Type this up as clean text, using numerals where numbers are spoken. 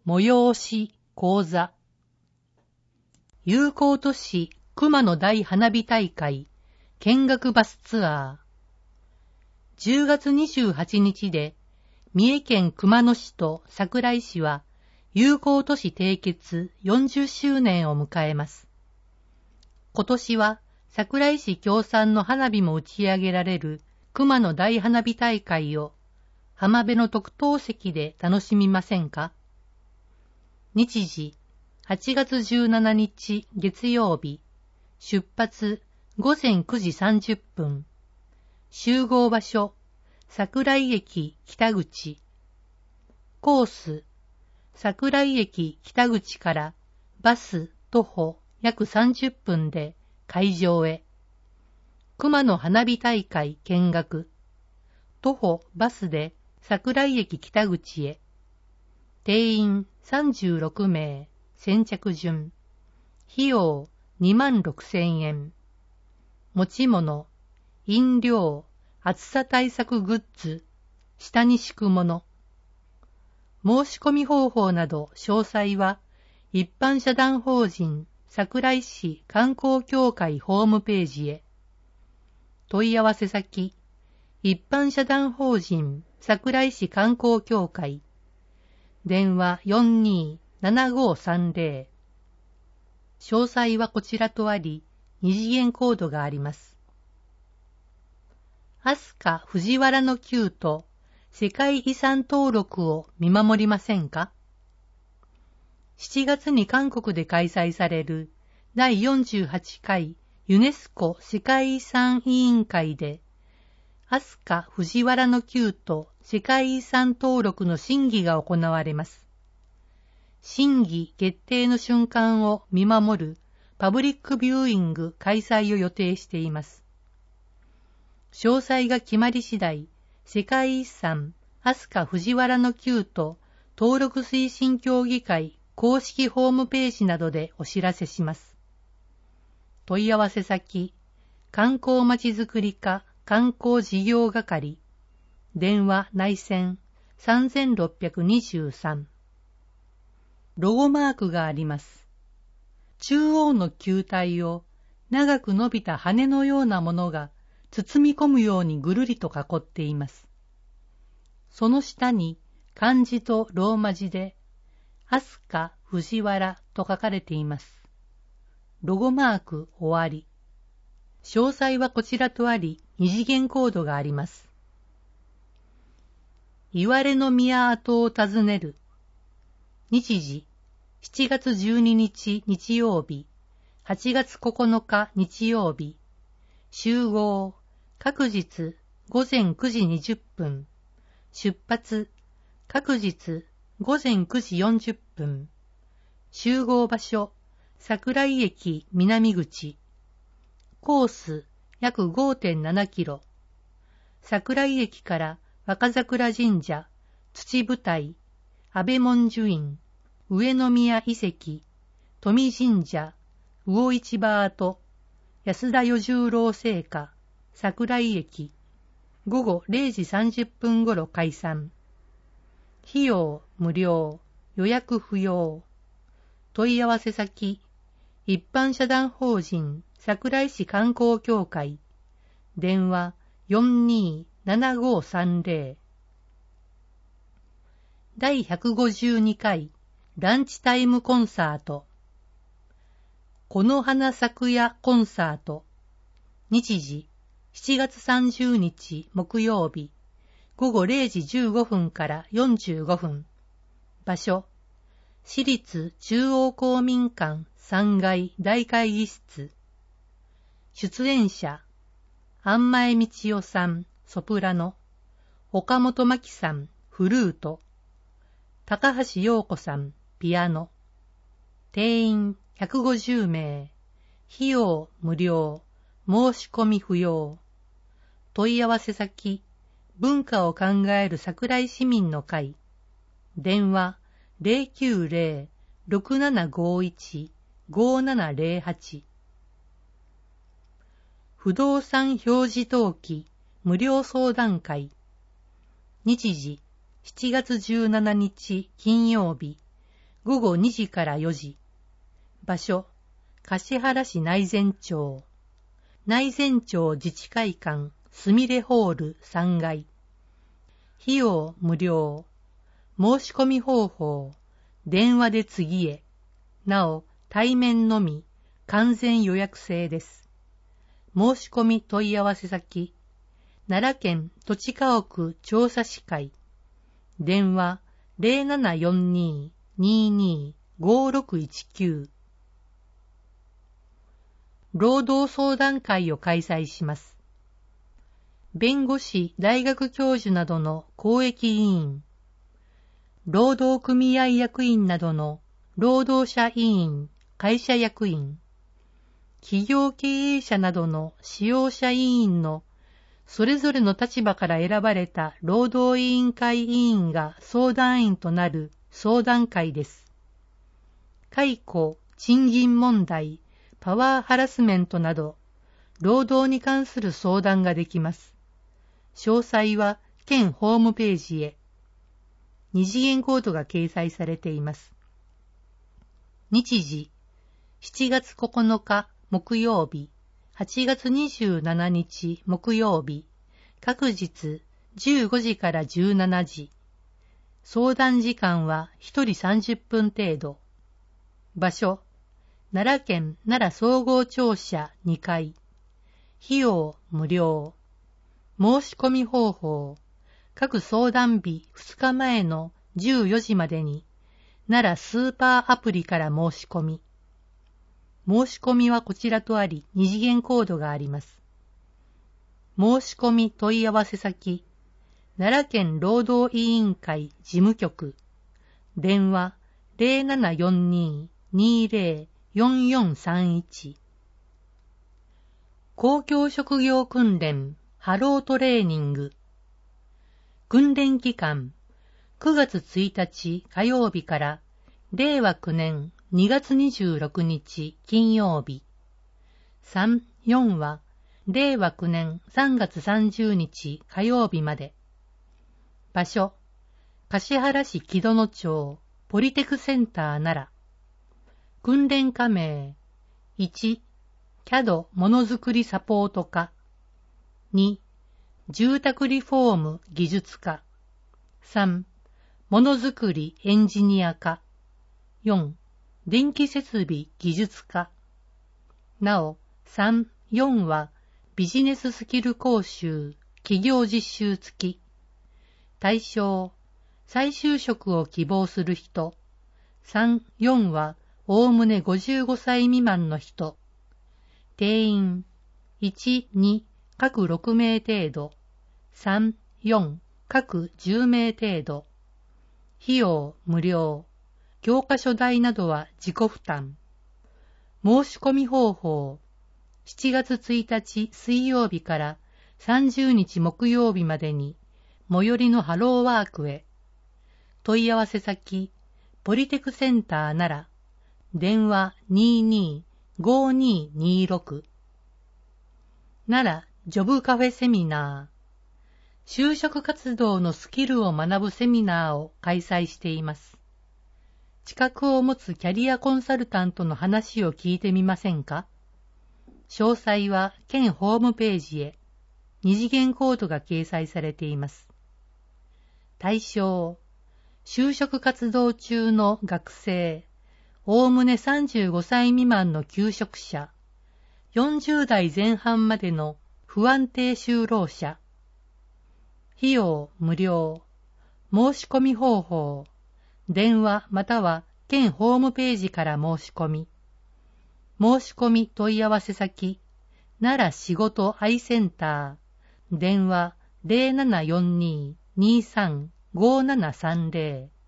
催し講座。友好都市熊野大花火大会見学バスツアー。10月28日で三重県熊野市と桜井市は友好都市締結40周年を迎えます。今年は桜井市協賛の花火も打ち上げられる熊野大花火大会を浜辺の特等席で楽しみませんか？日時8月17日月曜日、出発午前9時30分、集合場所桜井駅北口、コース桜井駅北口からバス徒歩約30分で会場へ、熊野花火大会見学、徒歩バスで桜井駅北口へ、定員36名、先着順。費用26,000円。持ち物、飲料、暑さ対策グッズ、下に敷くもの。申し込み方法など詳細は、一般社団法人桜井市観光協会ホームページへ。問い合わせ先、一般社団法人桜井市観光協会。電話427530。詳細はこちらとあり、二次元コードがあります。飛鳥藤原の宮と世界遺産登録を見守りませんか？ 7 月に韓国で開催される第48回ユネスコ世界遺産委員会で、飛鳥藤原の宮と世界遺産登録の審議が行われます。審議決定の瞬間を見守るパブリックビューイング開催を予定しています。詳細が決まり次第、世界遺産飛鳥藤原の宮と登録推進協議会公式ホームページなどでお知らせします。問い合わせ先、観光まちづくり課観光事業係、電話内線3623。ロゴマークがあります。中央の球体を長く伸びた羽のようなものが包み込むようにぐるりと囲っています。その下に漢字とローマ字で飛鳥藤原と書かれています。ロゴマーク終わり。詳細はこちらとあり、二次元コードがあります。いわれの宮跡を訪ねる。日時、7月12日日曜日、8月9日日曜日、集合、各日午前9時20分、出発、各日午前9時40分、集合場所、桜井駅南口、コース約 5.7 キロ、桜井駅から若桜神社、土舞台、安倍文殊院、上宮遺跡、富神社、魚市場跡、安田与十郎聖火、桜井駅、午後0時30分頃開山。費用無料、予約不要。問い合わせ先、一般社団法人桜井市観光協会、電話427530。第152回ランチタイムコンサート。この花咲くやコンサート。日時、7月30日木曜日、午後0時15分から45分。場所、市立中央公民館3階大会議室。出演者、安前道夫さん、ソプラノ、岡本真希さん、フルート、高橋陽子さん、ピアノ。定員150名。費用無料。申し込み不要。問い合わせ先、文化を考える桜井市民の会。電話090-6751-5708。不動産表示登記無料相談会。日時7月17日金曜日午後2時から4時。場所、橿原市内前町。内前町自治会館すみれホール3階。費用無料。申し込み方法、電話で次へ。なお、対面のみ、完全予約制です。申し込み問い合わせ先、奈良県土地家屋調査士会。電話 0742-225619。労働相談会を開催します。弁護士、大学教授などの公益委員、労働組合役員などの労働者委員、会社役員、企業経営者などの使用者委員のそれぞれの立場から選ばれた労働委員会委員が相談員となる相談会です。解雇、賃金問題、パワーハラスメントなど、労働に関する相談ができます。詳細は県ホームページへ。二次元コードが掲載されています。日時、7月9日木曜日、8月27日木曜日、各日15時から17時。相談時間は1人30分程度。場所、奈良県奈良総合庁舎2階。費用無料。申し込み方法、各相談日2日前の14時までに、奈良スーパーアプリから申し込み。申し込みはこちらとあり、二次元コードがあります。申し込み問い合わせ先、奈良県労働委員会事務局。電話0742-204431。公共職業訓練ハロートレーニング。訓練期間、9月1日火曜日から令和9年2月26日金曜日。3、4は令和9年3月30日火曜日まで。場所、橿原市木戸野町ポリテクセンター奈良。訓練課名、1、CAD ものづくりサポート課。2、住宅リフォーム技術課。3、ものづくりエンジニア課。4、電気設備技術課。なお、3、4はビジネススキル講習、企業実習付き。対象、再就職を希望する人。3、4はおおむね55歳未満の人。定員、1、2、各6名程度。3、4、各10名程度。費用無料。教科書代などは自己負担。申し込み方法。7月1日水曜日から30日木曜日までに最寄りのハローワークへ。問い合わせ先、ポリテクセンター奈良。電話22-5226。奈良ジョブカフェセミナー。就職活動のスキルを学ぶセミナーを開催しています。資格を持つキャリアコンサルタントの話を聞いてみませんか？詳細は県ホームページへ。二次元コードが掲載されています。対象、就職活動中の学生、おおむね35歳未満の求職者、40代前半までの不安定就労者。費用無料。申し込み方法。電話または県ホームページから申し込み。申し込み問い合わせ先、奈良仕事アイセンター。電話0742-235730。